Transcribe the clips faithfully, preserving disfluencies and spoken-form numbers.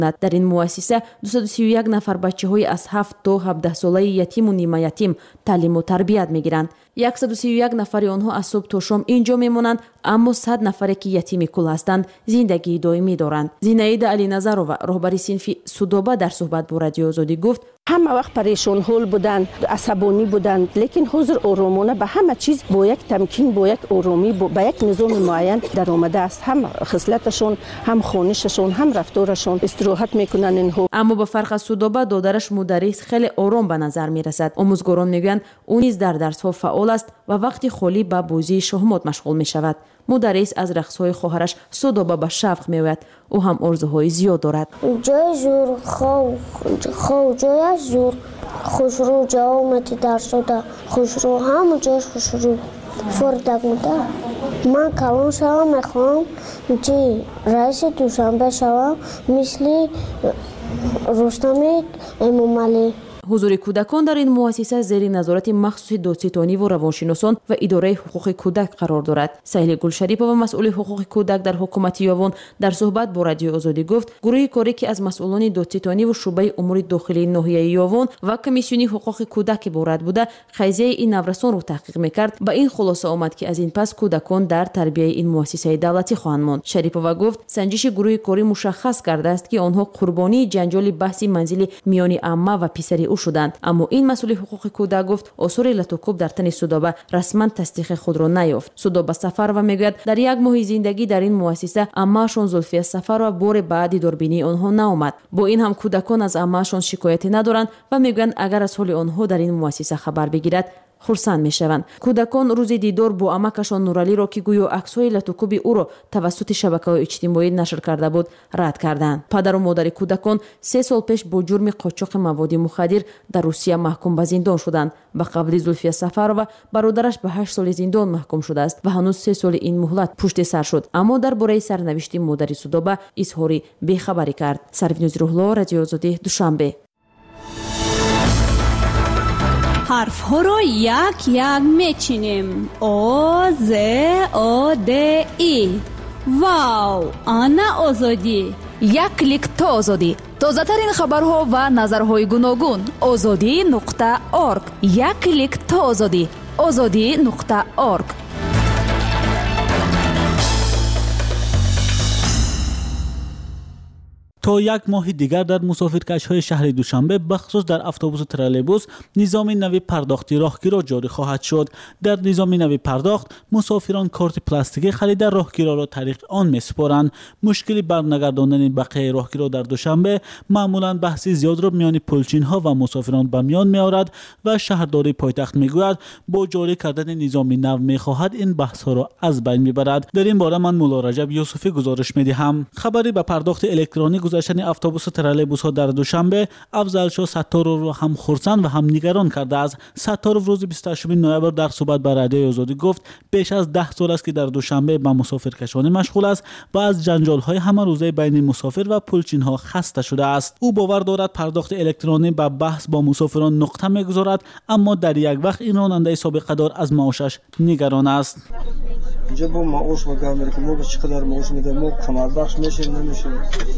در این مؤسسه دویست و سی و یک نفر بچه‌های از هفت تا هفده ساله یتیم و نیمه یتیم تعلیم و تربیت میگیرند. صد و سی و یک نفر آنها از صبح تا شام اینجا میمونند، اما صد نفری که یتیم کل هستند زندگی دائمی دارند. زینایده علی نظرова رهبر صنف سودابه در صحبت با رادیو آزادی گفت همه وقت پریشان حال بودند، عصبانی بودند، لیکن حضور آرامانه به همه چیز با یک تمکین، با یک آرامی، با یک نظام معین در آمده است. هم خصلتشون، هم خونششون، هم رفتارشون استراحت میکنن اینها. اما با فرق از سودابه دادرش مدرس خیلی آرام به نظر میرسد. آموزگاران میگویند او نیز در درس ها فعال است و وقتی خالی به بازی شهمات مشغول میشود. مدرس از رقص‌های خواهرش سودابه به شوق می‌آید. او هم آرزوهای زیاد دارد. جای زور خو خو جای زور خوشرو جامت درسوده خوشرو هم جاش خوشرو فردک مده. من کلان شوم میخوام چی رئیس دوشنبه شوم مثل رستم امامعلی. حضور کودکان در این مؤسسه زیر نظارت مخصوص دادستانی و روانشناسان و اداره حقوق کودک قرار دارد. سهیل گلشریفова مسئول حقوق کودک در حکومت یاون در صحبت با رادیو آزادی گفت گروه کاری که از مسئولان دادستانی و شعبه امور داخلی ناحیه یاون و کمیسیون حقوق کودک عبارت بوده قضیه این نوسان را تحقیق میکرد. با این خلاصه آمد که از این پس کودکان در تربیت این مؤسسه دولتی خواهند ماند. شریفova گفت سنجش گروه کاری مشخص کرده است که آنها قربانی جنجال بحث منزل میان عمه و پسری او شدند، اما این مسئول حقوق کودک گفت آثار لطوکوب در تن سودابه رسما تصدیق خود را نیافت. سودابه سفر و میگوید در یک ماه زندگی در این مؤسسه عمه‌شان زلفیه سفر و بار بعدی دوربینی آنها نآمد. با این هم کودکان از عمه‌شان شکایتی ندارند و میگویند اگر از حال آنها در این مؤسسه خبر بگیرد خرسند میشوند. کودکان روز دیدار با عمکشان نورالی را که گویا عکس‌های لطوکوب او را توسط شبکه‌های اجتماعی نشر کرده بود رد کردند. پدر و مادر کودکان سه سال پیش با جرم قاچاق مواد مخدر در روسیه محکوم به زندان شدند. به قبل زلفیه سفرova برادرش به هشت سال زندان محکوم شده است و هنوز سه سال این مهلت پشت سر شد، اما درباره سرنوشت مادر سودابه اظهار بیخبری کرد. سروینوز روحلا، رادیو آزادی، دوشنبه. حرف ها رو یک یک میچینیم. او ز او د ای. واو، آنا آزادی. یک کلیک تا آزادی. تازه ترین خبرها و نظرهای گوناگون. آزادی نقطه اورگ. یک کلیک تا آزادی. آزادی نقطه اورگ. تا یک ماه دیگر در مسافرکش‌های شهر دوشنبه بخصوص در اتوبوس و ترالبوس نظام نوی پرداختی راهگیرا جاری خواهد شد. در نظام نوی پرداخت مسافران کارت پلاستیکی خرید راهگیرا را طریق آن می‌سپارند. مشکلی برنگرداندن بقیه راهگیرا در دوشنبه معمولاً بحثی زیاد را میان پلچین‌ها و مسافران به میان می‌آورد و شهرداری پایتخت می‌گوید با جاری کردن نظام نو می‌خواهد این بحث‌ها را از بین می‌برد. در این باره من مولا رجب یوسفی گزارش می‌دهم. خبری به پرداخت الکترونیک گذشتن اتوبوس و ترالبوس ها در دوشنبه افضل شاه ستارov را هم خرسند و هم نگران کرده است. ستارov روز بیست و هشتم نوامبر در صحبت با رادیو آزادی گفت بیش از ده سال است که در دوشنبه با مسافرکشانی مشغول است و از جنجال های همه روزه بین مسافر و پلچین ها خسته شده است. او باور دارد پرداخت الکترونیک با بحث با مسافران نقطه میگذارد، اما در یک وقت این راننده سابقه دار از معاشش نگران است. اینجا با معاش و گانداری که ما به چقدر معاش میدیم ما کمر بخش میشیم نمیشیم.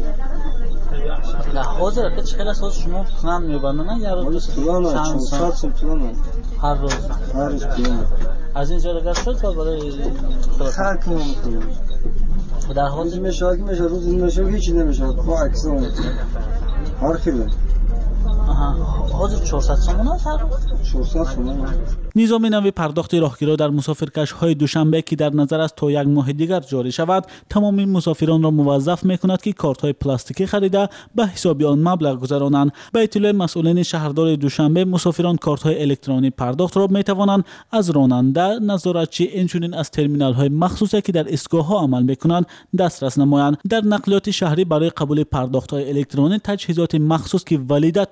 نه حاضر که چقدر اساس شما پلان میبندن یا روز پلان چند ساعت سم پلان هر روز هر روز پلان از این جلوی گشت تا برای خرج کنم در حال میشه که میشه روز میشه هیچ نمیشه با عکس اون هر خیلی حاضر چهارصد سومون است هر روز چهارصد سومون. نظام نوی پرداخت راهگیرا در مسافرکش‌های دوشنبه که در نظر است تا یک ماه دیگر جاری شود تمامی مسافران را موظف می‌کند که کارت‌های پلاستیکی خریده به حساب آن مبلغ گذرانند. به اطلاع مسئولین شهرداری دوشنبه مسافران کارت‌های الکترونیک پرداخت را می‌توانند از راننده، نظارتچی اینچنین از ترمینال‌های مخصوصی که در ایستگاه‌ها عمل می‌کنند دسترس نمایند. در نقلیات شهری برای قبول پرداخت‌های الکترونیک تجهیزات مخصوص که ولیدتور نام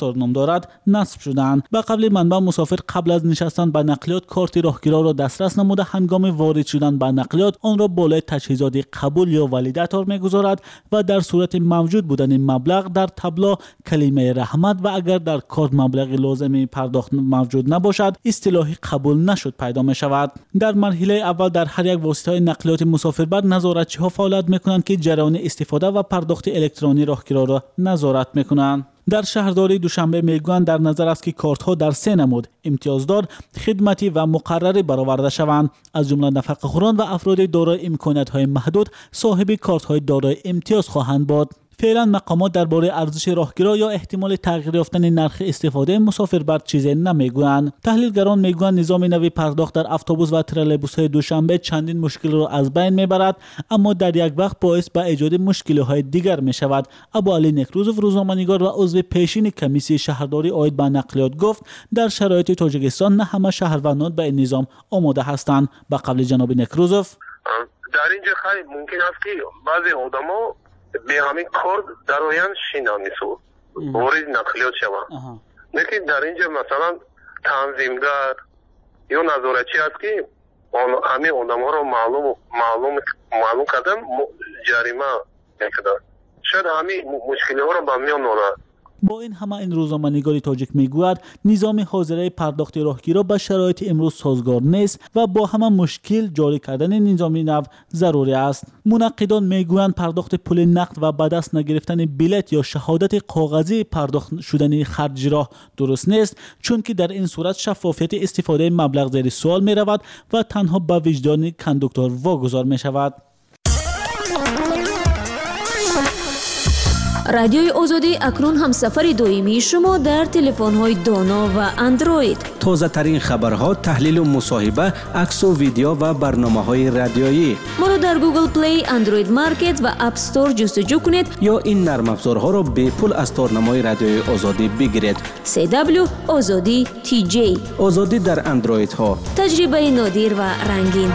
دارد نصب شدند. به قبل منبع مسافر قبل از نشستن به نقلیات کارت راهگیرا را دسترس نموده هنگام وارد شدن به نقلیات آن را بالای تجهیزات قبول یا والیداتور میگذارد و در صورت موجود بودن مبلغ در تابلو کلمه رحمت و اگر در کارت مبلغ لازم پرداخت موجود نباشد اصطلاحی قبول نشد پیدا می شود. در مرحله اول در هر یک واسطه نقلیات مسافربر نظارتچی‌ها فعالیت میکنند که جریان استفاده و پرداخت الکترونی راهگیرا را نظارت میکنند. در شهرداری دوشنبه میگویند در نظر است که کارت ها در سه نمود امتیازدار، خدمتی و مقرری برآورده شوند. از جمله نفقه‌خوران و افراد دارای امکانات های محدود صاحب کارت های دارای امتیاز خواهند بود. فعلا مقامات درباره ارزش راهگیرا یا احتمال تغییر یافتن نرخ استفاده مسافربر چیزی نمیگویند. تحلیلگران میگویند نظام نوی پرداخت در اتوبوس و ترالبوس های دوشنبه چندین مشکل را از بین میبرد، اما در یک وقت باعث به ایجاد مشکل‌های دیگر میشود. ابوعلی نکروزوف روزنامه‌نگار و عضو پیشین کمیسیون شهرداری عاید به نقلیات گفت در شرایط تاجیکستان نه همه شهروندان به این نظام آماده هستند. به قول جناب نکروزوف در اینجا خیلی ممکن است که بعضی آدما به همین کار در آین شینانیسو وارد نقلیات شوند. لیکن در اینجا مثلا تنظیمگر یا نظارتچی است که همین آدم ها را معلوم معلوم معلوم کردن جریمه میکرد. شاید همین مشکلی ها را به میان آورد. با این همه این روزنامه‌نگاری تاجیک میگوید نظام حاضره پرداخت راهگیرا به شرایط امروز سازگار نیست و با همه مشکل جاری کردن نظام نو ضروری است. منقدان میگویند پرداخت پول نقد و به دست نگرفتن بلیط یا شهادت کاغذی پرداخت شدن خرج راه درست نیست، چون که در این صورت شفافیت استفاده مبلغ زیر سوال می رود و تنها به وجدان کاندوکتور واگذار می شود. رادیوی آزادی اکنون هم سفر دائمی شما در تلفن‌های دانا و اندروید. تازه ترین خبرها، تحلیل و مصاحبه، عکس و ویدیو و برنامه‌های رادیویی. ما را در گوگل پلی، اندروید مارکت و اپ استور جستجو کنید یا این نرم افزارها را به پول از تارنمای رادیوی آزادی بگیرید. سی دبلیو آزادی تی جی. آزادی در اندروید ها. تجربه نادر و رنگین.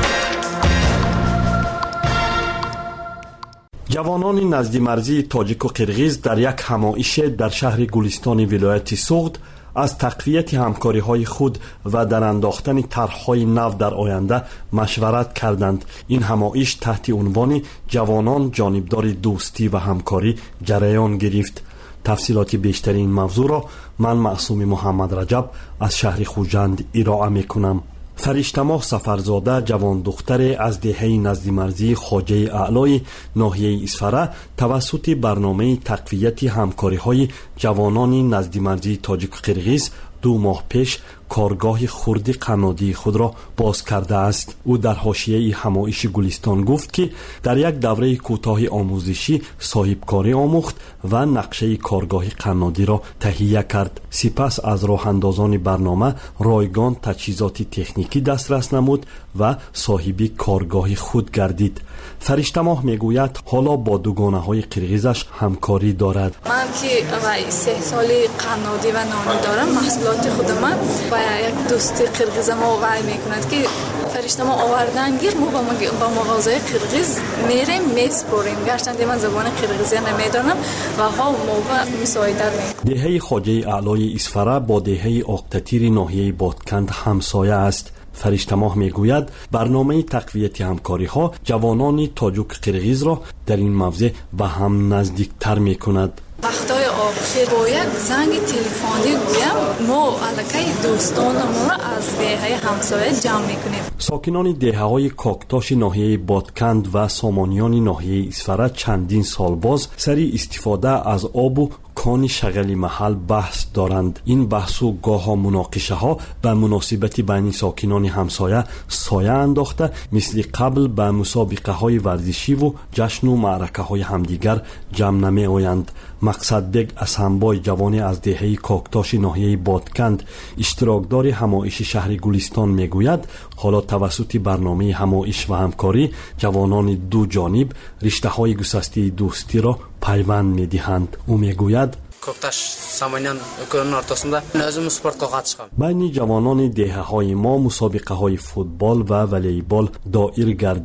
جوانان نزدی مرزی تاجیک و قرغیز در یک همایش در شهر گلستان ولایت سوغد از تقویت همکاری های خود و در انداختن طرح‌های نو در آینده مشورت کردند. این همایش تحت عنوان جوانان جانبدار دوستی و همکاری جریان گرفت. تفصیلات بیشتر این موضوع را من معصوم محمد رجب از شهر خوجند ارائه میکنم. فرشته ماه سفرزاده جوان دختر از دهه نزدی مرزی خواجه اعلای ناحیه اصفهان توسط برنامه تقویت همکاری های جوانان نزدی مرزی تاجیک و قرغیز دو ماه پیش کارگاه خرد قنادی خود را باز کرده است. او در حاشیه همایش گلستان گفت که در یک دوره کوتاه آموزشی صاحبکاری آموخت و نقشه کارگاه قنادی را تهیه کرد. سپس از راه اندازان برنامه رایگان تجهیزات تکنیکی دسترس نمود و صاحب کارگاه خود گردید. فرشته ماه میگوید حالا با دوگانه های قرغیزش همکاری دارد. من که سه سالی قنادی و نانی دارم، محصولات خودم و یک دوستی قرغیز ما وعی میکند که فرشته ما آوردن گیر ما با مغازه قرغیز میریم میسپریم، گرچند من زبان قرغیزی نمیدانم و ها موقع مساعده می. دهه خواجه اعلای اصفهان با دهه آقتتیر ناحیه بادکند همسایه است. فرشته ماه میگوید برنامه تقویت همکاری ها جوانان تاجیک قرغیز را در این موضع به هم نزدیکتر میکند. وقتای آخر با یک زنگ تلفنی گویم ما علاقه دوستانمون را از دهه همسایه جمع میکنیم. ساکنان دهه های کاکتاش ناحیه بادکند و سامانیان ناحیه اصفهان چندین سال باز سری استفاده از آب و کان شغل محل بحث دارند. این بحث و گاه ها مناقشه ها به مناسبت بین ساکنان همسایه سایه انداخته مثل قبل به مسابقه های ورزشی و جشن و معرکه های همدیگر جمع نمی آیند. مقصد بگ اسنبای جوانی از دهه کاکتاش ناحیه بادکند اشتراکدار همایش شهر گلستان میگوید حالا توسط برنامه همایش و همکاری جوانان دو جانب رشته های گسسته دوستی را پیوند میدهند. او میگوید کوکتاش سامانیان کنون ارتاسنده لازم سپورت قاتشم. بین جوانان دهه های ما مسابقه های فوتبال و والیبال دایر گردید.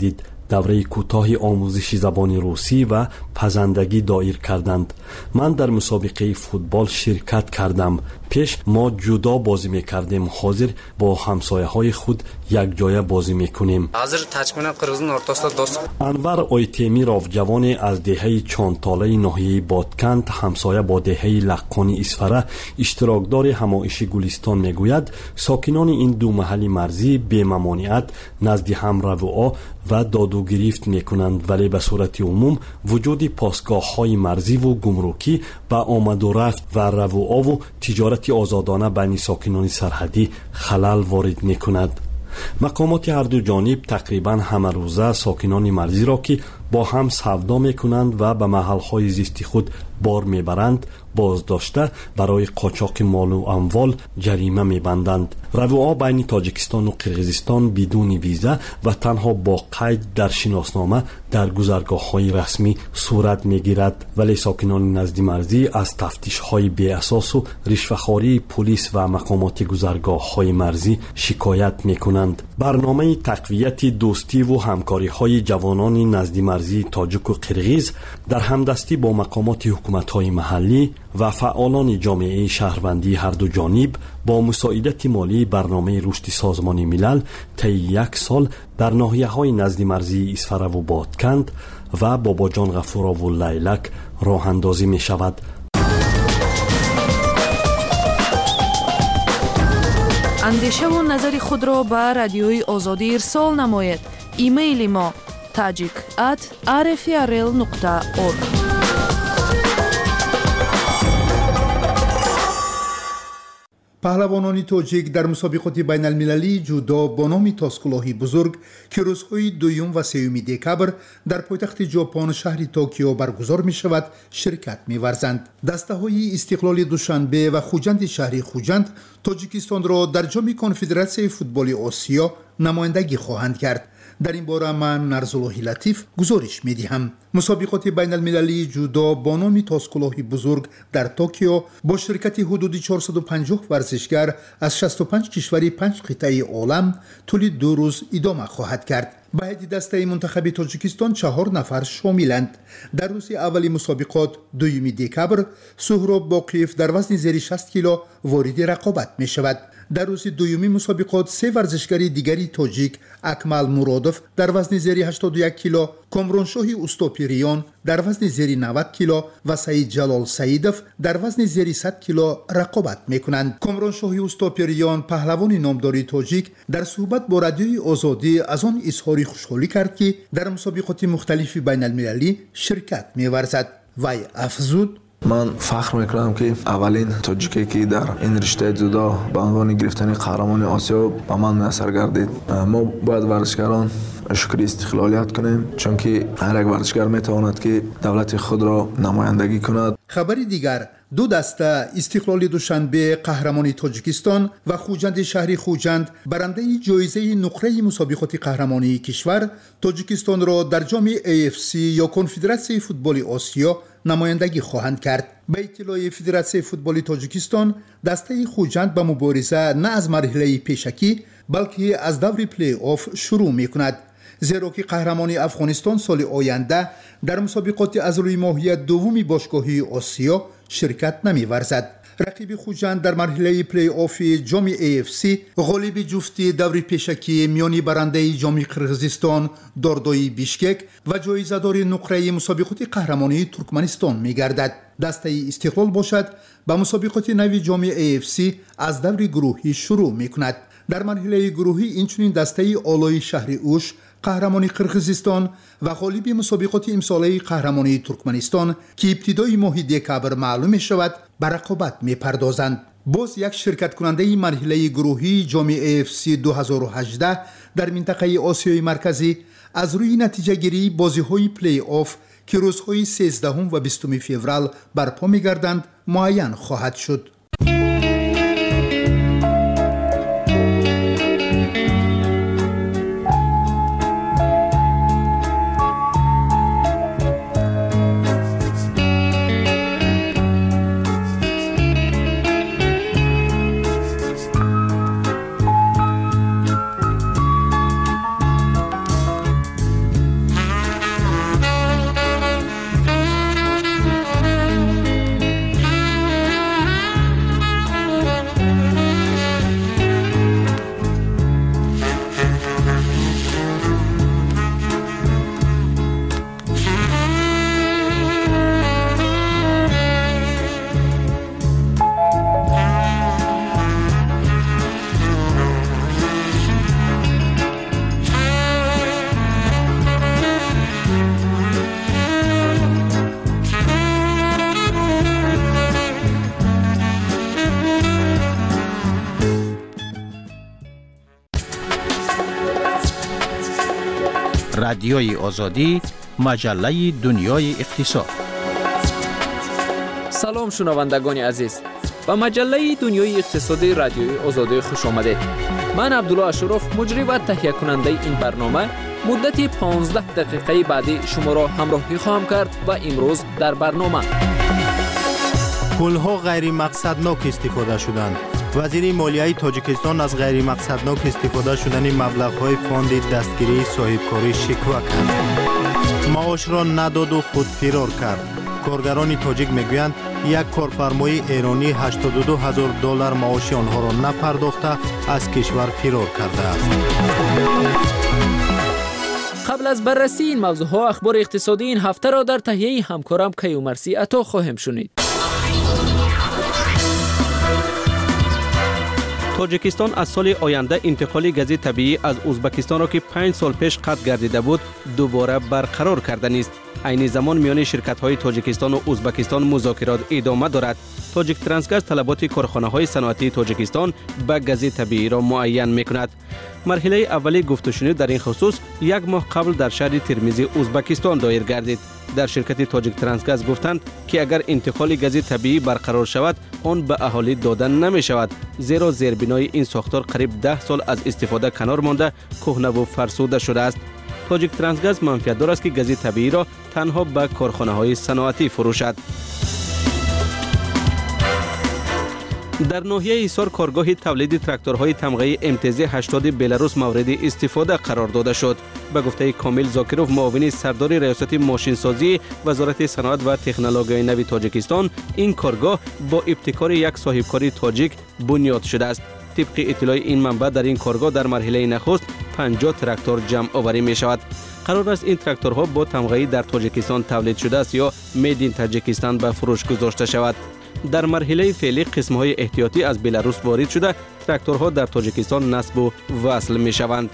давраи кӯтоҳи омӯзиши забони русӣ ва пазандагӣ доир карданд. ман дар мусобиқаи футбол ширкат кардам. пеш мо ҷудо бозӣ мекардем, ҳозир бо ҳамсояҳои худ якҷоя бозӣ мекунем. ҳозир тачмина қирғизин ортасida дост. анвар ойтемиров, ҷавоне аз деҳаи чонтолаи ноҳияи Ботканд, ҳамсоя бо деҳаи лаққони Исфара, иштирокдори ҳамоиши Гулистон мегӯяд, сокинони ин ду маҳалли марзӣ бемамониат назди ҳам равуо ва доду гирифт мекунанд, вале ба сурати умум вуҷуди постгоҳҳои марзиву гумрукӣ ба омаду рафт ва равуову тиҷорати озодона байни сокинони сарҳадӣ халал ворид мекунад. мақомоти ҳарду ҷониб тақрибан ҳамарӯза сокинони марзиро ки бо ҳам савдо мекунанд ва ба маҳалҳои зисти худ бор мебаранд боздошта барои қочоқи молу амвол ҷарима мебанданд. равуо байни Тоҷикистону Қирғизистон бидуни виза ва танҳо бо қайд дар шиноснома дар гузаргоҳҳои расмӣ сурат мегирад, вале сокинони назди марзӣ аз тафтишҳои беасосу ришвахории пулис ва мақомоти гузаргоҳҳои марзӣ шикоят мекунанд. барномаи тақвияти дӯстиву ҳамкориҳои ҷавонони назди марзии тоҷику қирғиз дар ҳамдастӣ бо мақомоти ҳукуматҳои маҳаллӣ ва фаъолони ҷомеаи шаҳрвандии ҳарду ҷониб бо мусоидати молии барномаи рушди созмони милал таи як сол дар ноҳияҳои назди марзии Исфараву Ботканд ва Бобоҷон Ғафурову Лайлак роҳандозӣ мешавад. андешаву назари худро ба радиои озодӣ ирсол намоед. имейли мо tajik at r f r l nuqta org. پهلوانان تاجیک در مسابقات بین المللی جودو با نام تاسکلاهی بزرگ که روزهای دوم و سوم دکبر در پایتخت ژاپن شهر توکیو برگزار می شود شرکت می ورزند. دسته های استقلال دوشنبه و خوجند شهر خوجند تاجیکستان را در جام کنفدراسیون فوتبال آسیا نمایندگی خواهند کرد. در این باره من نرزالله لطیف گزارش می دهم. مسابقات بین المللی جودو با نام تاسکلاهی بزرگ در توکیو با شرکت حدود چهارصد و پنجاه ورزشگر از شصت و پنج کشور پنج قطعه عالم طول دو روز ادامه خواهد کرد. به هیئت دسته منتخب تاجیکستان چهار نفر شاملند. در روز اول مسابقات دوم دکبر سهراب باقیف در وزن زیر شصت کیلو وارد رقابت می شود. در روز دومی مسابقات سه ورزشگر دیگری تاجیک اکمل مرادف در وزن زیر هشتاد و یک کیلو، کامرانشاه اوستاپیریان در وزن زیر نود کیلو و سعید جلال سعیدف در وزن زیر صد کیلو رقابت میکنند. کامرانشاه اوستاپیریان پهلوان نامدار تاجیک در صحبت با رادیوی آزادی از آن اظهار خوشحالی کرد که در مسابقات مختلف بین المللی شرکت می‌ورزد. وی افزود: من فخر میکنم که اولین تاجیکی که در این رشته جودو به عنوان گرفتن قهرمان آسیا به من میسر گردید. ما باید ورزشکاران شکر استقلالیت کنیم، چون که هر یک ورزشکار میتواند که دولت خود را نمایندگی کند. خبری دیگر: دو دسته استقلال دوشنبه قهرمانی تاجیکستان و خوجند شهری خوجند برنده جایزه نقره مسابقات قهرمانی کشور تاجیکستان را در جام ای اف سی یا کنفدراسیون فوتبال آسیا نمایندگی خواهند کرد. به اطلاع فدراسیون فوتبال تاجیکستان دسته خوجند به مبارزه نه از مرحله پیشکی بلکه از دور پلی آف شروع میکند، زیرا که قهرمانی افغانستان سال آینده در مسابقات از روی ماهیت دومی باشگاهی آسیا شرکت نمی‌ورزد. رقیب خوجند در مرحله پلی آف جام ای اف سی غالب جفتی دور پیشکی میانی برنده جام قرقیزستان داردای بیشکک و جایزه‌دار نقره مسابقات قهرمانی ترکمنستان می‌گردد. دسته استقلال باشد به مسابقات نوی جام ای اف سی از دور گروهی شروع می‌کند. در مرحله گروهی اینچنین دسته آلای شهر اوش قهرمانی قرقیزستان و غالب مسابقات امساله قهرمانی ترکمنستان که ابتدای ماه دکبر معلوم می شود به رقابت می پردازند. باز یک شرکت کننده مرحله گروهی جام ای اف سی دو هزار و هجده در منطقه آسیای مرکزی از روی نتیجه گیری بازی های پلی آف که روزهای سیزدهم و بیستم فوریه برپا می گردند معین خواهد شد. رادیوی آزادی، مجله دنیای اقتصاد. سلام شنوندگان عزیز، به مجله دنیای اقتصادی رادیوی آزادی خوش آمدید. من عبدالله اشرف، مجری و تهیه کننده این برنامه، مدت پانزده دقیقه بعدی شما را همراهی خواهم کرد و امروز در برنامه پول‌ها غیر مقصدناک استفاده شدند. وزیر مالیه تاجیکستان از غیر مقصدناک استفاده شدن مبلغ‌های فاند دستگیری صاحبکاری شکوه کرد. معاش را نداد و خود فرار کرد. کارگران تاجیک میگویند یک کارفرمای ایرانی هشتاد و دو هزار دلار معاش آنها را نپرداخته از کشور فرار کرده است. قبل از بررسی این موضوع ها، اخبار اقتصادی این هفته را در تهیه همکارم کیومرثی عطا خواهیم شنید. تاجیکستان از سال آینده انتقال گاز طبیعی از ازبکستان را که پنج سال پیش قطع گردیده بود دوباره برقرار کردن است. عین زمان میان شرکت‌های تاجیکستان و ازبکستان مذاکرات ادامه دارد. تاجیک ترانسگاز طلبات کارخانه‌های صنعتی تاجیکستان به گاز طبیعی را معین می‌کند. مرحله اولی گفت و شنود در این خصوص یک ماه قبل در شهر ترمیزی ازبکستان دایر گردید. در شرکت تاجیک ترانسگاز گفتند که اگر انتقال گاز طبیعی برقرار شود آن به اهالی دادن نمی شود، زیرا زیربنای این ساختار قریب ده سال از استفاده کنار مانده کهنه و فرسوده شده است. تاجیک ترانسگاز منفیت دارد که گاز طبیعی را تنها به کارخانه های صنعتی فروشد. در ناحیه ایسار کارگاه تولید تراکتورهای تمغه امتیازی هشتاد بلاروس مورد استفاده قرار داده شد. به گفته کامل زاکروف، معاون سردار ریاست ماشینسازی وزارت صنعت و تکنولوژی نو تاجیکستان، این کارگاه با ابتکار یک صاحبکاری تاجیک بنیاد شده است. طبق اطلاع این منبع در این کارگاه در مرحله نخست پنجاه تراکتور جمع آوری می شود. قرار است این تراکتورها با تمغه در تاجیکستان تولید شده است یا مید این تاجیکستان به فروش گذاشته شود. در مرحله فعلی قسم‌های احتیاطی از بلاروس وارد شده، تراکتورها در تاجیکستان نصب و وصل می‌شوند.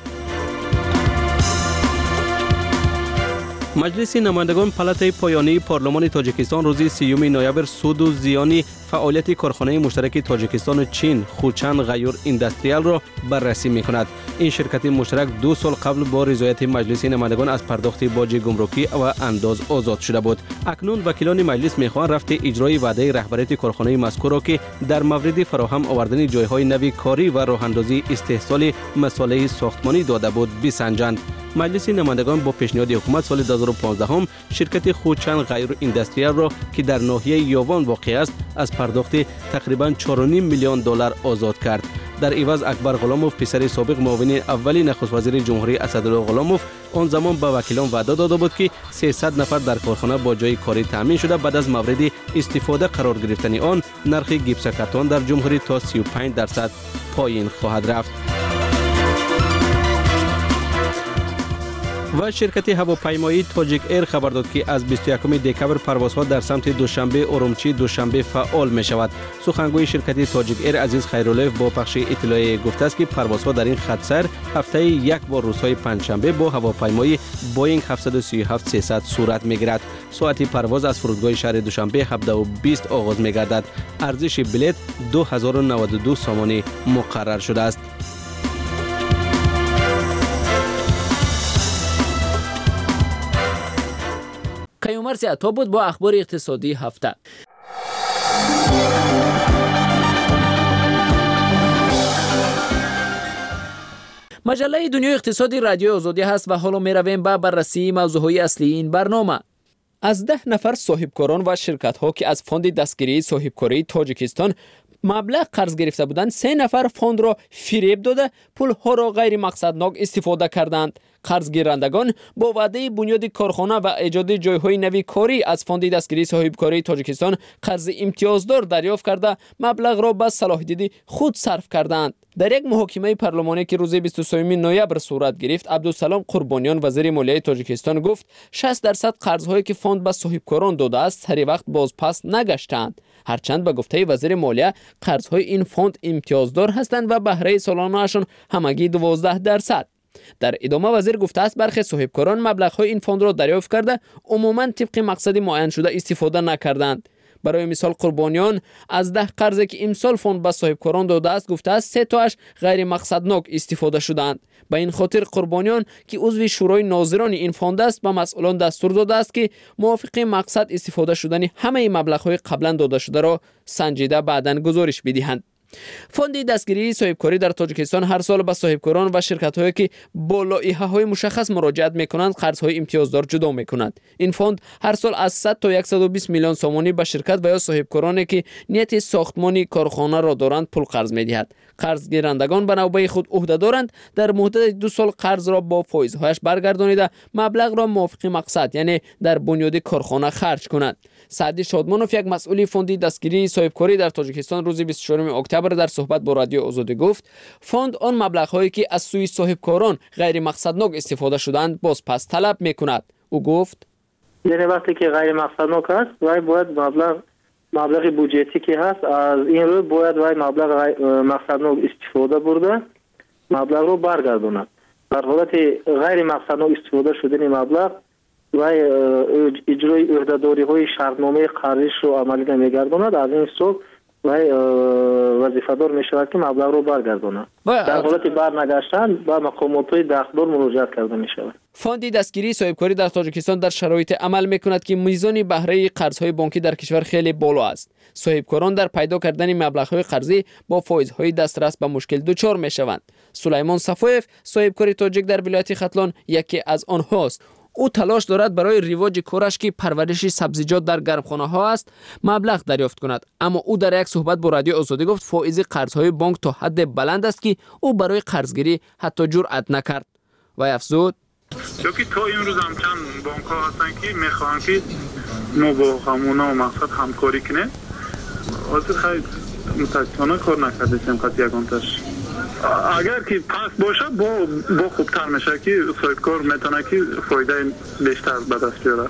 مجلس نمایندگان پلات پایانی پارلمان تاجیکستان روز سیوم نوامبر سود و زیان فعالیت کارخانه مشترک تاجیکستان و چین خوچند غیور اندستریال را بررسی می‌کند. این شرکت مشترک دو سال قبل با رضایت مجلس نمایندگان از پرداخت باج گمرکی و انداز آزاد شده بود. اکنون وکیلان مجلس می‌خواهند رفت اجرای وعده رهبریت کارخانه مذکور را که در مورد فراهم آوردن جای‌های نوی کاری و راه‌اندازی استحصال مصالح ساختمانی داده بود بسنجند. مجلس نمایندگان با پیشنهاد حکومت سال دو هزار و پانزده هم شرکت خوچند غیر اندستریال را که در ناحیه یاوان واقع است از پرداخت تقریباً چهار و نیم میلیون دلار آزاد کرد. در عوض اکبر غلاموف، پسر سابق معاون اولی نخست وزیر جمهوری اسدالله غلاموف، آن زمان به وکیلان وعده داده بود که سیصد نفر در کارخانه با جای کاری تامین شده بعد از مورد استفاده قرار گرفتن آن نرخ گیپس کارتون در جمهوری تا سی و پنج درصد پایین خواهد رفت. و شرکت هواپیمایی تاجیک ایر خبر داد که از بیست و یکم دکمبر پروازها در سمت دوشنبه ارومچی دوشنبه فعال می شود. سخنگوی شرکت تاجیک ایر عزیز خیرالله با پخش اطلاع گفته است که پروازها در این خط سر هفته یک بار روزهای پنجشنبه با هواپیمای بوینگ هفتصد و سی و هفت سیصد صورت می گیرد. ساعت پرواز از فرودگاه شهر دوشنبه هفده و بیست آغاز می گردد. ارزش بلیت دو هزار و نود و دو سامانی مقرر شده است. کیومرثی عطا بود با اخبار اقتصادی هفته. مجله دنیای اقتصادی رادیو آزادی هست و حالا می رویم به بررسی موضوعهای اصلی این برنامه. از ده نفر صاحبکاران و شرکت ها که از فاند دستگیری صاحبکاری تاجیکستان مبلغ قرض گرفته بودند، سه نفر فاند را فریب داده پول ها را غیر مقصدناک استفاده کردند. قرض گیرندگان با وعده بنیاد کارخانه و ایجاد جایهای نوی کاری از فاند دستگیری صاحبکاری تاجیکستان قرض امتیازدار دریافت کرده مبلغ را به صلاح دیدی خود صرف کردند. در یک محاکمه پارلمانی که روز بیست و سه نوامبر صورت گرفت، عبدالسلام قربانیان وزیر مالیه تاجیکستان گفت شصت درصد قرض‌هایی که فاند به صاحبکاران داده است سری وقت بازپس نگشتند. هرچند به گفته وزیر مالیه قرض‌های این فاند امتیازدار هستند و بهره سالانه‌شان همگی دوازده درصد. در ادامه وزیر گفته است برخی صاحبکاران مبلغ‌های این فاند را دریافت کرده عموماً طبق مقصد معین شده استفاده نکردند. برای مثال قربانیان از ده قرضی که امسال فوند به صاحبکاران داده است گفته است سه تاش غیر مقصدناک استفاده شدند. به این خاطر قربانیان که عضو شورای ناظران این فوند است به مسئولان دستور داده است که موافق مقصد استفاده شدن همه مبلغ‌های قبلا داده شده را سنجیده بعداً گزارش بدهند. فوند دستگیری صاحبکاری در تاجیکستان هر سال به صاحبکاران و شرکت‌هایی که با لایحه‌های مشخص مراجعت می‌کنند قرض‌های امتیازدار جدا می‌کند. این فوند هر سال از صد تا صد و بیست میلیون سومانی به شرکت و یا صاحبکارانی که نیت ساختمان کارخانه را دارند پول قرض می‌دهد. قرض گیرندگان به نوبه خود عهده دارند در مدت دو سال قرض را با فایزهایش برگردانیده مبلغ را موافق مقصد یعنی در بنیاد کارخانه خرج کنند. سعدی شادمانوف یک مسئول فوند دستگیری صاحبکاری در تاجیکستان روز بیست و چهارم اکتبر در صحبت با رادیو آزادی گفت فوند آن مبلغ‌هایی که از سوی صاحبکاران غیر مقصدناک استفاده شدند باز پس طلب می‌کند. او گفت یعنی وقتی که غیر مقصدناک است وای باید مبلغ مبلغ بودجتی که هست از این رو باید وای مبلغ مقصدناک استفاده برده مبلغ رو برگرداند. در حالت غیر مقصدناک استفاده شدن مبلغ و اجرای عهده‌داری های شرطنامه قرضش رو عملی نمیگرداند. از این صبح و وظیفه‌دار میشود که مبلغ رو برگرداند. در حالت برنگشتن به مقامات های دخلدار مراجعه کرده میشود. فوند دستگیری صاحبکاری در تاجیکستان در شرایط عمل میکند که میزان بهره قرض‌های بانکی در کشور خیلی بالا است. صاحبکاران در پیدا کردن مبلغ‌های قرضی با فایزهای دسترس به مشکل دچار میشوند. سلیمان صفویف صاحبکار تاجیک در ولایت ختلان یکی از آنهاست. او تلاش دارد برای رواج کارش که پرورش سبزیجات در گرمخانه ها است مبلغ دریافت کند، اما او در یک صحبت با رادیو آزادی گفت فایز قرض‌های بانک تا حد بلند است که او برای قرضگیری حتی جرأت نکرد و افزود چون تا امروز هم چند بانک ها هستن که میخوان که ما با همونا و مقصد همکاری کنیم. حاضر خیلی متاسفانه کار نکردیم قطعی یکانتش. اگر که پس باشه با با خوبتر میشه که صاحبکار میتونه که فایده بیشتر به دست بیاره.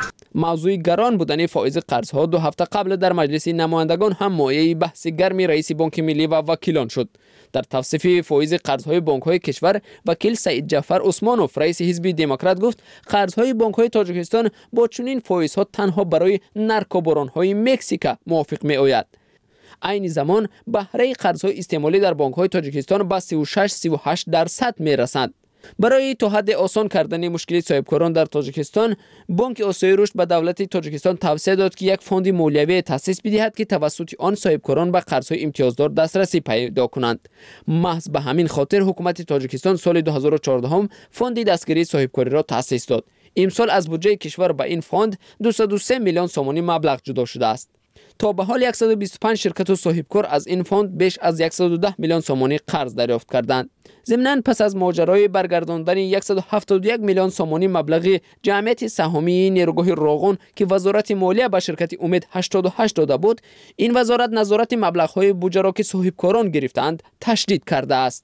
موضوع گران بودن فایز قرض‌ها دو هفته قبل در مجلس نمایندگان هم مایه بحث گرمی رئیس بانک ملی و وکیلان شد. در توصیف فایز قرض‌های بانک‌های کشور وکیل سعید جعفر عثمانوف رئیس حزب دموکرات گفت قرض‌های بانک‌های تاجیکستان با چنین فایزها تنها برای نرکوباران‌های مکزیک موافق می‌آید. عین زمان بهره قرض‌های استعمالی در بانک‌های تاجیکستان به سی و شش تا سی و هشت درصد می‌رسد. برای تا حد آسان کردن مشکل صاحبکاران در تاجیکستان، بانک آسیای رشد به دولت تاجیکستان توصیه داد که یک فوند مالیوی تأسیس بدهد که توسط آن صاحبکاران به قرض‌های امتیازدار دسترسی پیدا کنند. محض به همین خاطر حکومت تاجیکستان سال دو هزار و چهارده هم فوند دستگیری صاحبکاری را تأسیس داد. امسال از بودجه کشور به این فوند دویست و سه میلیون سومانی مبلغ جدا شده است. تا به حال صد و بیست و پنج شرکت و صاحبکار از این فوند بیش از صد و ده میلیون سومانی قرض دریافت کردند. ضمناً پس از ماجرای برگرداندن صد و هفتاد و یک میلیون سومانی مبلغ جمعیت سهامی نیروگاه راغون که وزارت مالیه به شرکت امید هشتاد و هشت داده بود، این وزارت نظارت مبلغ‌های بودجه را که صاحبکاران گرفتند تشدید کرده است.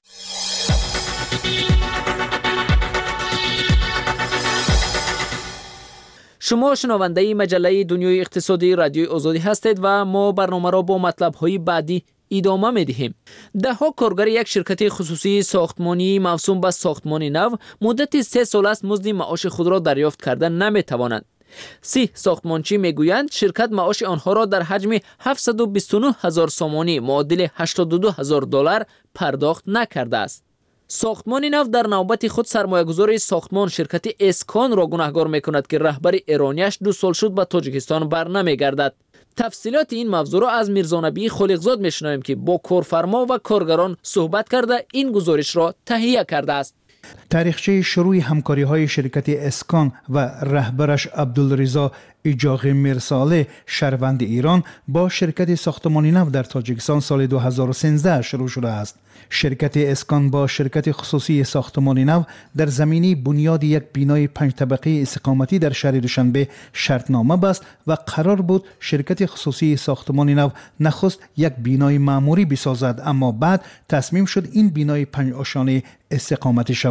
شما شنونده مجله دنیای اقتصادی رادیوی آزادی هستید و ما برنامه را با مطلب‌های بعدی ادامه می‌دهیم. ده ها کارگر یک شرکت خصوصی ساختمانی موسوم به ساختمان نو مدت سه سال است مزد معاش خود را دریافت کردن نمی‌توانند. سی ساختمانچی میگویند شرکت معاش آنها را در حجم هفتصد و بیست و نه هزار سومانی معادل هشتاد و دو هزار دلار پرداخت نکرده است. ساختمان نو در نوبت خود سرمایه‌گذار ساختمان شرکت اسکان را گناهکار می‌کند که رهبر ایرانیش دو سال شد به تاجیکستان برنمیگردد. تفصیلات این موضوع را از میرزانبی خالقزاد میشنویم که با کارفرما و کارگران صحبت کرده این گزارش را تهیه کرده است. تاریخچه شروع همکاری های شرکت اسکان و رهبرش عبدالرضا اجاقی میرساله شهروند ایران با شرکت ساختمانی نو در تاجیکستان سال دو هزار و سیزده شروع شده است. شرکت اسکان با شرکت خصوصی ساختمانی نو در زمینه بنیاد یک بینای پنج طبقه استقامتی در شهر دوشنبه شرطنامه بست و قرار بود شرکت خصوصی ساختمانی نو نخست یک بینای معمولی بسازد، اما بعد تصمیم شد این بینای پنج آشانه استقامتی شود.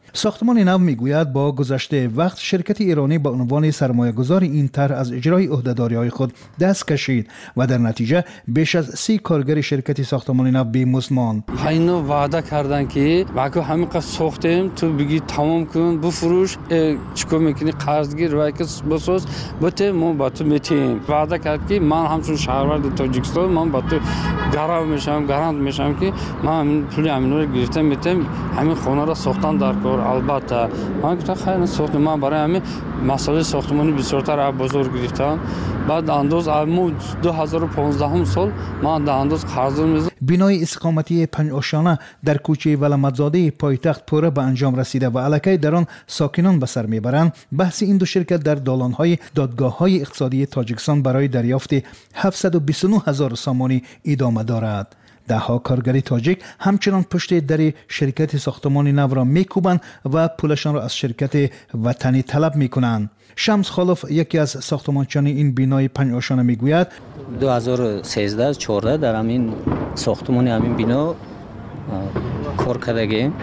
ساختمان نو میگوید با گذشته وقت شرکت ایرانی به عنوان سرمایه‌گذار این طرح از اجرای عهده‌داری‌های خود دست کشید و در نتیجه بیش از سی کارگر شرکت ساختمان نو بی‌مزد ماند. اینو وعده کردن که وقتی همین قصد ساختیم تو بگی تمام کن بفروش چیکار میکنی قرضگیر و که بساز بته ما با تو میتیم. وعده کرد که من همچون شهروند تاجیکستان من با تو گرم میشم گارانت میشم که من همین پول همین رو گرفتم میتم همین خونه را ساختن در کار. البته من گفتم خیلی ساخت من برای همین مسئله ساختمانی بسیارتر بزرگ گرفتم. بعد انداز امو دو هزار و پانزده سال من در انداز قرض میزدم. بینای استقامتی پنج آشانه در کوچه ولمتزاده پایتخت پوره به انجام رسیده و الکی در آن ساکنان به سر میبرند. بحث این دو شرکت در دالان‌های دادگاه‌های اقتصادی تاجیکستان برای دریافت هفتصد و بیست و نه هزار سامانی ادامه دارد. دهها کارگر تاجیک همچنان پشت در شرکت ساختمان نو را میکوبند و پولشان را از شرکت وطنی طلب میکنند. شمس خالف یکی از ساختمانچیان این بینای پنج آشانه میگوید دو هزار و سیزده چهارده در همین ساختمان همین بنا کار کردگیم.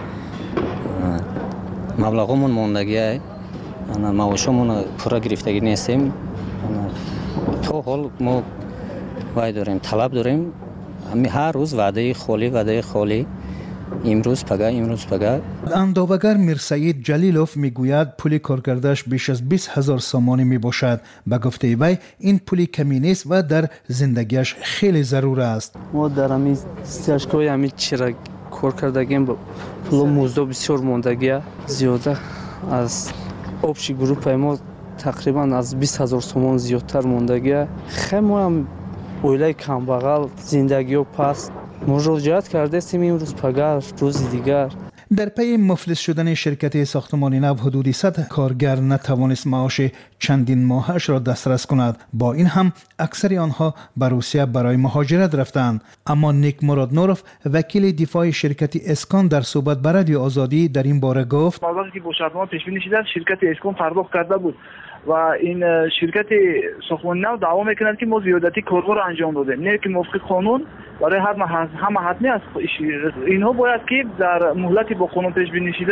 مبلغمون موندگی معاشمون پورا گرفتگی نیستیم. تا حال ما وای داریم طلب داریم. هر روز وعده خالی وعده خالی امروز پگاه امروز پگاه. اندوهگر میرسعید جلیلوف میگوید پول کارگردش بیش از بیست هزار سامانی می باشد. به گفته وی این پولی کمی نیست و در زندگیش خیلی ضرور است. ما در همین استشکای همین چرا کار کردگیم پول موزدو بسیار موندگی زیاده از آبشی گروپ ما تقریبا از بیست هزار سامان زیادتر موندگی. خیلی هم اویلای کمبغل زندگی و پس مراجعت کرده استیم امروز پگاه روز دیگر. در پی مفلس شدن شرکت ساختمان نو حدود صد کارگر نتوانست معاش چندین ماهش را دسترس کند. با این هم اکثر آنها به روسیه برای مهاجرت رفتند. اما نیک مراد نوروف وکیل دفاع شرکت اسکان در صحبت با رادیو آزادی در این باره گفت مبلغی که با شرطنامه پیش بینی شده شرکت اسکان پرداخت کرده بود و این شرکت ساختمان نو دعوا میکند که ما زیادتی کارها را انجام دادیم. نه که موافق قانون برای هر همه حتمی است. اینها باید که در مهلتی با قانون پیش بینی شده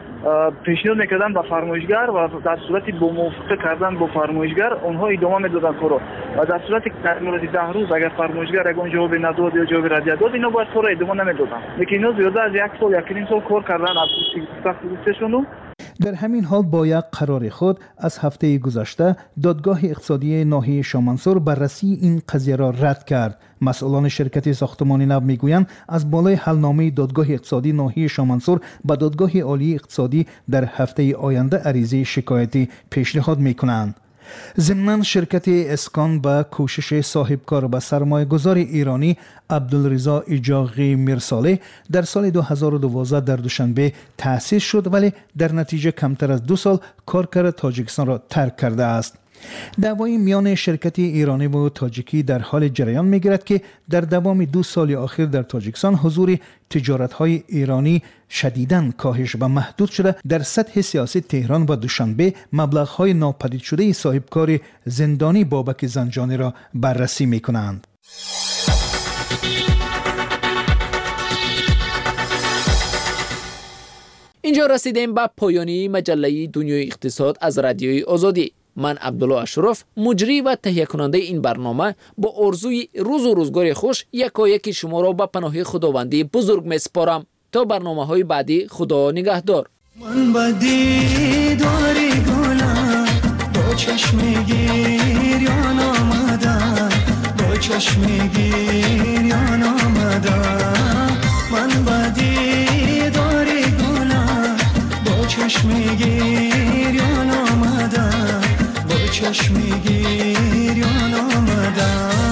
پیشنهاد میکردن به فرمایشگر و در صورتی با موافقه کردن با فرمایشگر اونها ادامه میدادن کارو و در صورتی که در مورد ده روز اگر فرمایشگر اگر جواب نداد یا جواب رد داد اینا باید کارو ادامه نمیدادن. لیکن اینا زیاده از یک سال یک نیم سال کار کردن از سخت روزشون. در همین حال با یک قرار خود از هفته گذشته دادگاه اقتصادی ناحیه شامنسور بررسی این قضیه را رد کرد. مسئولان شرکت ساختمان نو میگویند از بالای حلنامه دادگاه اقتصادی ناحیه شامنسور به دادگاه عالی اقتصادی در هفته آینده عریضه شکایتی پیشنهاد میکنند. ضمناً شرکت اسکان با کوشش صاحبکار و سرمایه‌گذار ایرانی عبدالرضا ایجاقی میرصالح در سال دو هزار و دوازده در دوشنبه تأسیس شد ولی در نتیجه کمتر از دو سال کارکر تاجیکستان را ترک کرده است. دعوای میان شرکت ایرانی و تاجیکی در حال جریان میگیرد که در دوام دو سال اخیر در تاجیکستان حضور تجارت‌های ایرانی شدیداً کاهش و محدود شده. در سطح سیاسی تهران و دوشنبه مبلغ‌های ناپدید شده صاحبکار زندانی بابک زنجانی را بررسی می‌کنند. اینجا رسیدیم به پایانی مجله دنیای اقتصاد از رادیوی آزادی. من عبدالله اشرف مجری و تهیه کننده این برنامه با آرزوی روز و روزگار خوش یکایک شما را به پناه خداوندی بزرگ میسپارم. تا برنامه های بعدی خدا نگهدار. من بدی داری گلم با چشم گریان آمدم با چشم گریان آمدم من بدی داری گلم با چشم گریان آمدم با چشم گریان آمدم